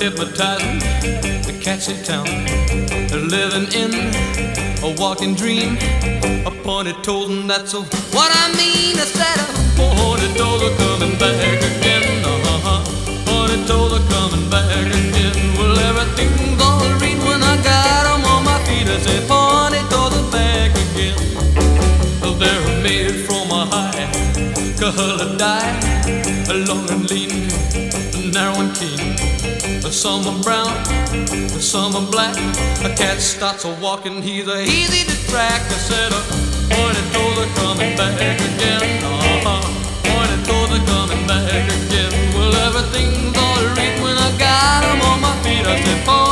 hypnotizing the catchy town. They're living in a walking dream. A pointed toes, and that's what I mean. I said a pointed toes are coming back again. Pointed toes are coming back again. Well, everything's all right when I got 'em on my feet. I said pointed toes are back again. They're made from a high colored dye, long and lean, narrow and keen. Some are brown, some are black. A cat starts a walking, he's easy to track. I said, pointed toes are coming back again. Pointed toes are coming back again. Well, everything's all right when I got 'em on my feet. I said,